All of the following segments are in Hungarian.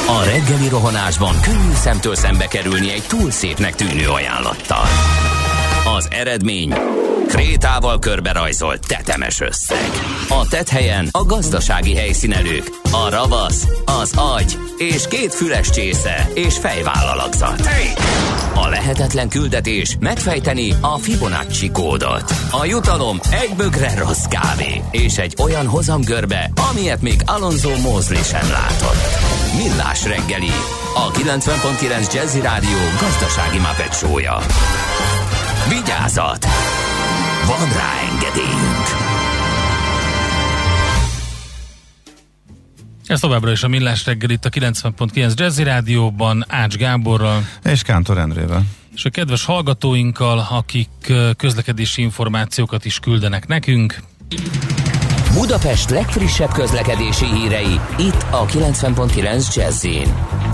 A reggeli rohanásban könnyű szemtől szembe kerülni egy túl szépnek tűnő ajánlattal. Az eredmény krétával körberajzolt tetemes összeg. A tetthelyen a gazdasági helyszínelők, a ravasz, az agy és 2 füles csésze és fejvállalakzat. A lehetetlen küldetés megfejteni a Fibonacci kódot. A jutalom egy bögre rossz kávé és egy olyan hozamgörbe, amilyet még Alonso Mosley sem látott. Millás reggeli, a 90.9 Jazzy Rádió gazdasági Muppet show-ja. Vigyázat! Van rá engedélyünk! Ez továbbra is a Millás reggel itt a 90.9 Jazzy Rádióban Ács Gáborral és Kántor Endrével. És a kedves hallgatóinkkal, akik közlekedési információkat is küldenek nekünk. Budapest legfrissebb közlekedési hírei itt a 90.9 Jazzyn.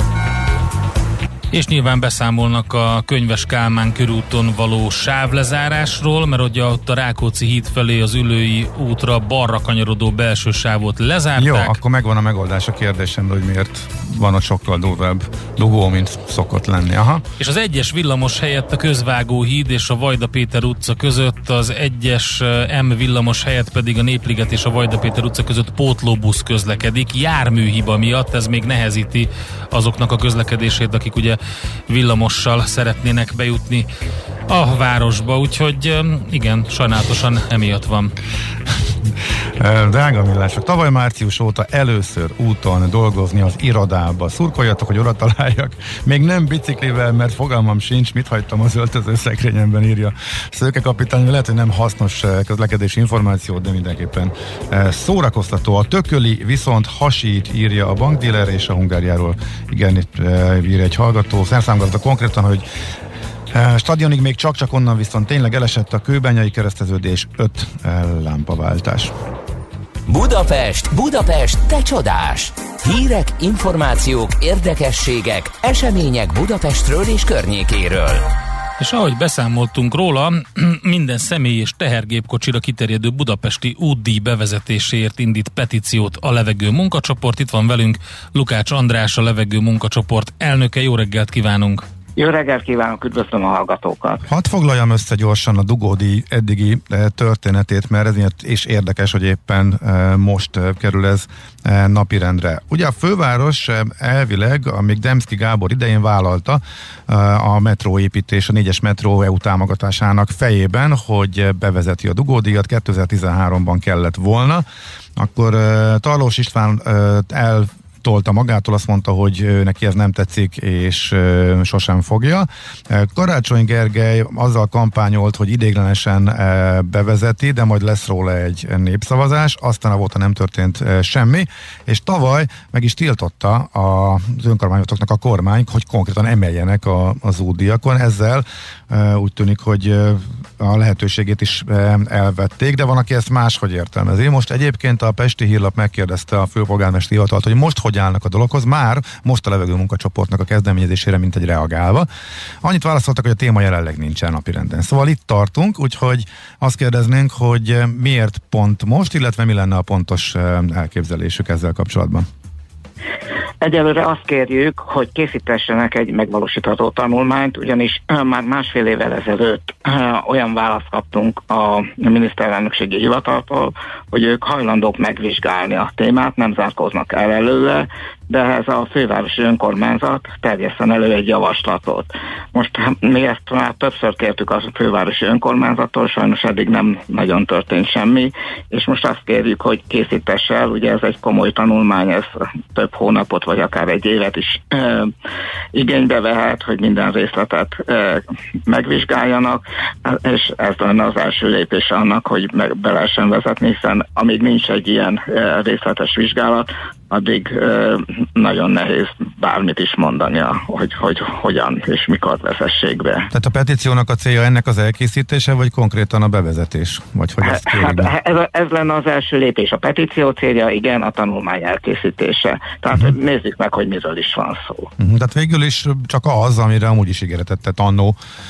És nyilván beszámolnak a Könyves Kálmán körúton való sávlezárásról, mert ugye ott a Rákóczi híd felé az Üllői útra balra kanyarodó belső sávot lezárták. Jó, akkor megvan a megoldás a kérdésemre, hogy miért van ott sokkal durvább dugó, mint szokott lenni. Aha. És az 1-es villamos helyett a Közvágó híd és a Vajda Péter utca között, az 1-es M villamos helyett pedig a Népliget és a Vajda Péter utca között pótlóbusz közlekedik. Járműhiba miatt ez még nehezíti azoknak a közlekedését, akik ugye villamossal szeretnének bejutni a városba, úgyhogy igen, sajnálatosan emiatt van. Drága millások, tavaly március óta először úton dolgozni az irodába. Szurkoljatok, hogy oda találjak. Még nem biciklivel, mert fogalmam sincs, mit hagytam az öltözőszekrényemben, írja Szőke kapitány. Lehet, hogy nem hasznos közlekedési információ, de mindenképpen szórakoztató. A tököli viszont hasít, írja a bankdíler, és a Hungáriáról igen, itt ír egy hallgató. Szerszámgazda konkrétan, hogy stadionig még csak onnan viszont tényleg elesett a Kőbányai kereszteződés, 5 lámpaváltás. Budapest, te csodás! Hírek, információk, érdekességek, események Budapestről és környékéről. És ahogy beszámoltunk róla, minden személy és tehergépkocsira kiterjedő budapesti útdíj bevezetéséért indít petíciót a Levegő munkacsoport. Itt van velünk Lukács András, a Levegő munkacsoport elnöke. Jó reggelt kívánunk! Jó reggelt kívánok, üdvözlöm a hallgatókat! Hadd foglaljam össze gyorsan a dugódíj eddigi történetét, mert ez is érdekes, hogy éppen most kerül ez napirendre. Ugye a főváros elvileg, amíg Demszky Gábor idején vállalta a metróépítés, a 4-es metró EU támogatásának fejében, hogy bevezeti a dugódíjat, 2013-ban kellett volna. Akkor Tarlós István tolta magától, azt mondta, hogy neki ez nem tetszik, és sosem fogja. Karácsony Gergely azzal kampányolt, hogy ideiglenesen bevezeti, de majd lesz róla egy népszavazás, aztán avóta nem történt semmi, és tavaly meg is tiltotta az önkormányzatoknak a kormány, hogy konkrétan emeljenek az útdíjakon. Ezzel úgy tűnik, hogy a lehetőségét is elvették, de van, aki ezt máshogy értelmezi. Most egyébként a Pesti Hírlap megkérdezte a főpolgármesteri hivatalt, hogy most hogy állnak a dologhoz, már most a Levegő munkacsoportnak a kezdeményezésére, mint egy reagálva. Annyit válaszoltak, hogy a téma jelenleg nincsen napirenden. Szóval itt tartunk, úgyhogy azt kérdeznénk, hogy miért pont most, illetve mi lenne a pontos elképzelésük ezzel kapcsolatban. Egyelőre azt kérjük, hogy készítessenek egy megvalósítható tanulmányt, ugyanis már másfél évvel ezelőtt olyan választ kaptunk a miniszterelnökségi hivataltól, hogy ők hajlandók megvizsgálni a témát, nem zárkóznak el előle, de ez a fővárosi önkormányzat terjesszen elő egy javaslatot. Most mi ezt már többször kértük a fővárosi önkormányzattól, sajnos eddig nem nagyon történt semmi, és most azt kérjük, hogy készítesse el, ugye ez egy komoly tanulmány, ez több hónapot vagy akár egy évet is igénybe vehet, hogy minden részletet megvizsgáljanak, és ez lenne az első lépés annak, hogy be lehessen vezetni, hiszen amíg nincs egy ilyen részletes vizsgálat, addig nagyon nehéz bármit is mondania, hogy hogyan és mikor vezessék be. Tehát a petíciónak a célja ennek az elkészítése, vagy konkrétan a bevezetés? Vagy hogy ezt ez lenne az első lépés. A petíció célja, igen, a tanulmány elkészítése. Tehát nézzük meg, hogy miről is van szó. Tehát végül is csak az, amire amúgy is ígéretet tett annó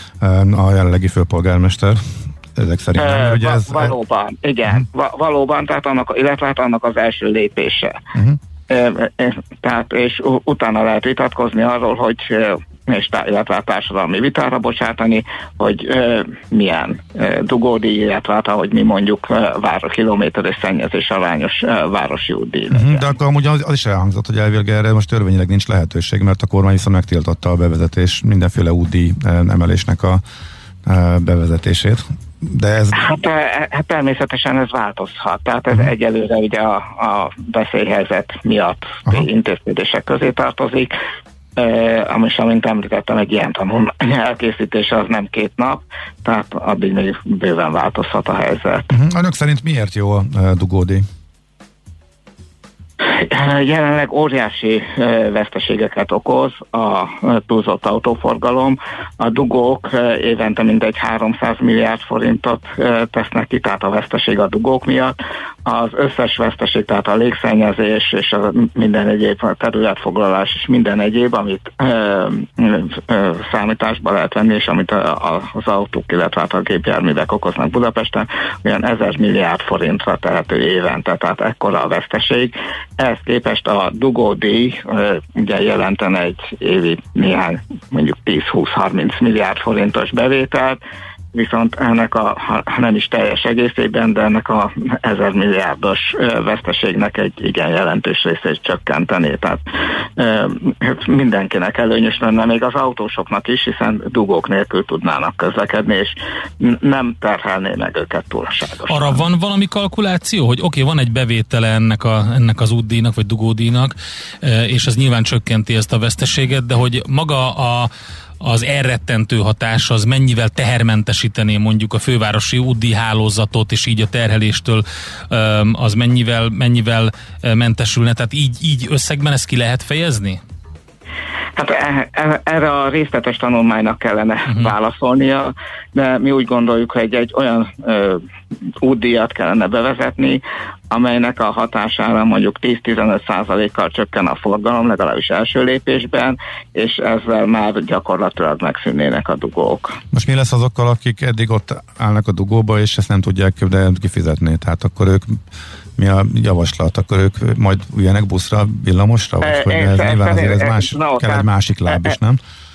a jelenlegi főpolgármester. Ezek szerint nem, ugye ez... Valóban, igen. Valóban, tehát annak az első lépése. Tehát, és utána lehet vitatkozni arról, hogy illetve a társadalmi vitára bocsátani, hogy milyen dugódíj, illetve hát, ahogy mi mondjuk kilométeres szennyezés arányos városi útdíj. De akkor amúgy az is elhangzott, hogy elvileg erre most törvényileg nincs lehetőség, mert a kormány viszont megtiltotta a bevezetés, mindenféle útdíj emelésnek a bevezetését. De ez... Hát természetesen ez változhat. Tehát ez egyelőre ugye a veszélyhelyzet miatt intézkedések közé tartozik. Amint említettem, egy ilyen tanulmány elkészítése az nem 2 nap, tehát addig még bőven változhat a helyzet. Önök szerint miért jó a dugódíj? Jelenleg óriási veszteségeket okoz a túlzott autóforgalom. A dugók évente mintegy 300 milliárd forintot tesznek ki, tehát a veszteség a dugók miatt. Az összes veszteség, tehát a légszennyezés és a minden egyéb a területfoglalás és minden egyéb, amit számításba lehet venni, és amit az autók, illetve a gépjárművek okoznak Budapesten, olyan 1000 milliárd forintra tehető évente, tehát ekkora a veszteség. Ehhez képest a dugódíj ugye jelenten egy évi néhány, mondjuk 10-20-30 milliárd forintos bevételt, viszont ennek ha nem is teljes egészében, de ennek a 1000 milliárdos veszteségnek egy igen jelentős részét csökkenteni. Tehát mindenkinek előnyös lenne, még az autósoknak is, hiszen dugók nélkül tudnának közlekedni, és nem terhelné meg őket túlságosan. Arra van valami kalkuláció, hogy oké, van egy bevétele ennek az útdíjnak, vagy dugódíjnak, és ez nyilván csökkenti ezt a veszteséget, de hogy maga az elrettentő hatás az mennyivel tehermentesítené mondjuk a fővárosi útdíj hálózatot, és így a terheléstől az mennyivel mentesülne? Tehát így összegben ezt ki lehet fejezni? Hát erre a részletes tanulmánynak kellene válaszolnia, de mi úgy gondoljuk, hogy egy olyan útdíjat kellene bevezetni, amelynek a hatására mondjuk 10-15%-kal csökken a forgalom, legalábbis első lépésben, és ezzel már gyakorlatilag megszűnnének a dugók. Most mi lesz azokkal, akik eddig ott állnak a dugóba, és ezt nem tudják kifizetni? Tehát akkor ők, mi a javaslat? Akkor ők majd üljenek buszra, villamosra? Vagy ez nyilván azért kell egy másik láb is, nem?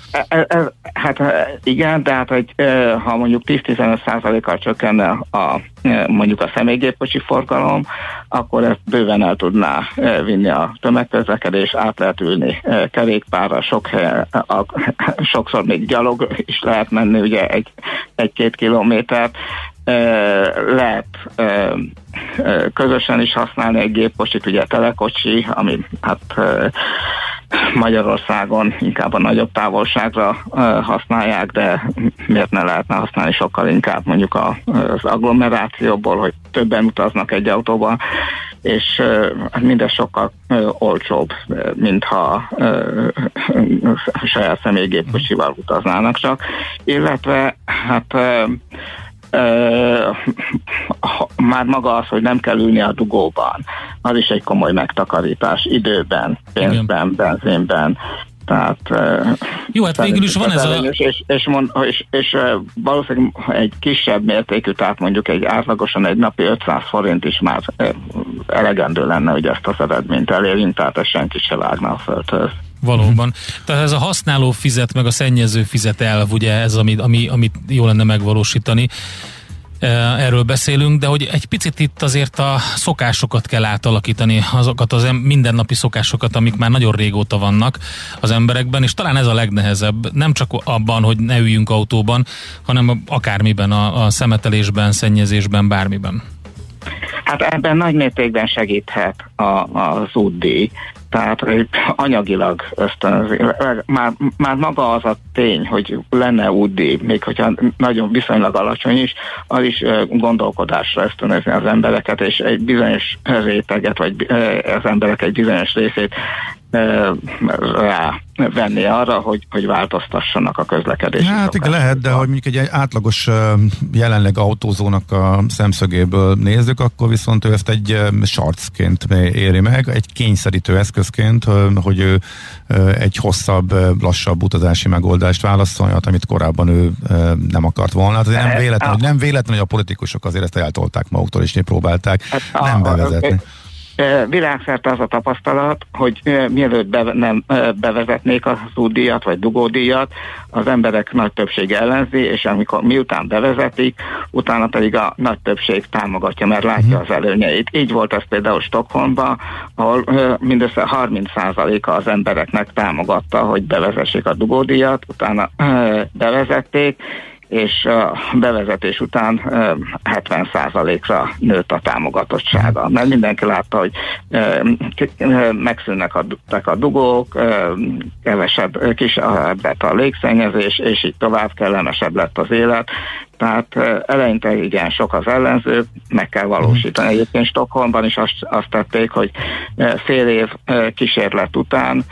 Hát igen, de hát, hogy ha mondjuk 10-15%-kal csökkenne mondjuk a személygépkocsi forgalom, akkor ezt bőven el tudná vinni a tömegközlekedés, át lehet ülni kerékpárra, sokszor még gyalog is lehet menni, ugye 1-2 kilométert, lehet közösen is használni egy gépkocsit, ugye telekocsi, ami hát Magyarországon inkább a nagyobb távolságra használják, de miért ne lehetne használni sokkal inkább mondjuk az agglomerációból, hogy többen utaznak egy autóban, és mindez sokkal olcsóbb, mintha saját személygépkocsival utaznának csak. Illetve hát már maga az, hogy nem kell ülni a dugóban, az is egy komoly megtakarítás időben, pénzben, benzinben. Tehát jó, hát végül is van ez és valószínűleg egy kisebb mértékű, tehát mondjuk átlagosan egy napi 500 forint is már elegendő lenne, hogy ezt az eredményt elérjünk, tehát ez senki se vágna a földhöz. Valóban. Tehát ez a használó fizet, meg a szennyező fizet elv, ugye ez, amit jó lenne megvalósítani. Erről beszélünk, de hogy egy picit itt azért a szokásokat kell átalakítani, azokat az mindennapi szokásokat, amik már nagyon régóta vannak az emberekben, és talán ez a legnehezebb, nem csak abban, hogy ne üljünk autóban, hanem akármiben, a szemetelésben, szennyezésben, bármiben. Hát ebben nagy mértékben segíthet az útdíj. Tehát anyagilag ösztönzi. Már maga az a tény, hogy lenne útdíj, még hogyha nagyon viszonylag alacsony is, az is gondolkodásra ösztönözni az embereket, és egy bizonyos réteget, vagy az emberek egy bizonyos részét venni arra, hogy változtassanak a közlekedési Hát igen, lehet, de hogy mondjuk egy átlagos jelenleg autózónak a szemszögéből nézzük, akkor viszont ő ezt egy sarcként éri meg, egy kényszerítő eszközként, hogy ő egy hosszabb, lassabb utazási megoldást válaszolhat, amit korábban ő nem akart volna. Hát nem véletlen, hogy a politikusok azért ezt eltolták maguktól, és próbálták nem bevezetni. Világszerte az a tapasztalat, hogy mielőtt nem bevezetnék az útdíjat vagy dugódíjat, az emberek nagy többsége ellenzi, és miután bevezetik, utána pedig a nagy többség támogatja, mert látja az előnyeit. Így volt ez például Stockholmban, ahol mindössze 30%-a az embereknek támogatta, hogy bevezessék a dugódíjat, utána bevezették, és a bevezetés után 70%-ra nőtt a támogatottsága. Mert mindenki látta, hogy megszűnnek a dugók, kisebb lett a légszennyezés, és így tovább kellemesebb lett az élet. Tehát eleinte igen sok az ellenző, meg kell valósítani. Egyébként Stockholmban is azt tették, hogy fél év kísérlet után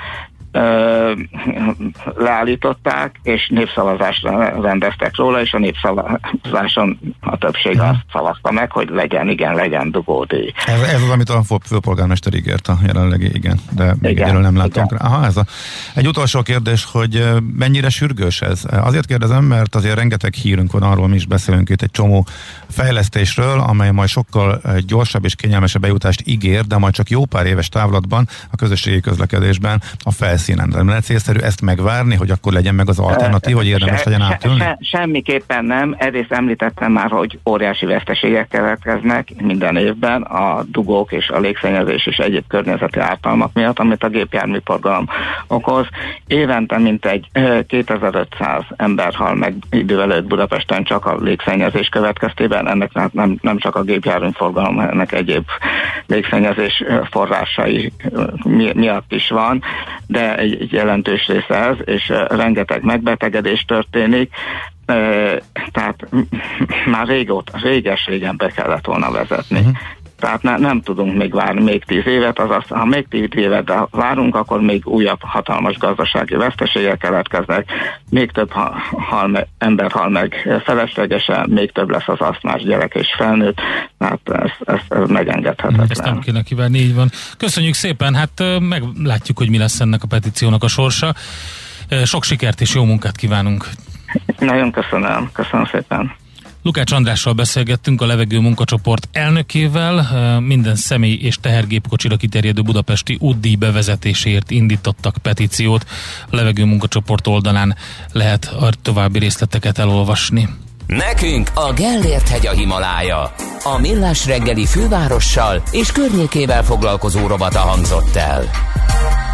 leállították, és népszavazást rendeztek róla, és a népszavazáson a többség azt szavazta meg, hogy legyen dugódíj. Ez az, amit a főpolgármester ígért a jelenlegi, de még erről nem láttunk rá. Egy utolsó kérdés, hogy mennyire sürgős ez? Azért kérdezem, mert azért rengeteg hírünk van, arról mi is beszélünk itt egy csomó fejlesztésről, amely majd sokkal gyorsabb és kényelmesebb bejutást ígér, de majd csak jó pár éves távlatban a közösségi közlekedésben a felszínen. Nem lehet célszerű ezt megvárni, hogy akkor legyen meg az alternatív, hogy érdemes legyen átülni? Semmiképpen nem. Egyrészt említettem már, hogy óriási veszteségek keletkeznek minden évben a dugók és a légszennyezés és egyéb környezeti ártalmak miatt, amit a gépjárműforgalom okoz. Évente mintegy 2500 ember hal meg idő előtt Budapesten csak a légszennyezés következtében. Ennek nem csak a gépjárműforgalom, ennek egyéb légszennyezés forrásai miatt is van, de egy jelentős része ez, és rengeteg megbetegedés történik, tehát már régen be kellett volna vezetni. Tehát nem tudunk még várni még 10 évet, azaz ha még 10 évet várunk, akkor még újabb hatalmas gazdasági veszteségek keletkeznek, még több ember hal meg feleslegesen, még több lesz az asztmás gyerek és felnőtt, tehát ez megengedhetetlen. Ezt nem kéne kívánni, így van. Köszönjük szépen, hát meglátjuk, hogy mi lesz ennek a petíciónak a sorsa. Sok sikert és jó munkát kívánunk! Nagyon köszönöm szépen! Lukács Andrással beszélgettünk, a Levegő munkacsoport elnökével. Minden személy és tehergépkocsira kiterjedő budapesti útdíj bevezetéséért indítottak petíciót. A Levegő munkacsoport oldalán lehet a további részleteket elolvasni. Nekünk a Gellért-hegy a Himalája. A Millás reggeli fővárossal és környékével foglalkozó rovata hangzott el.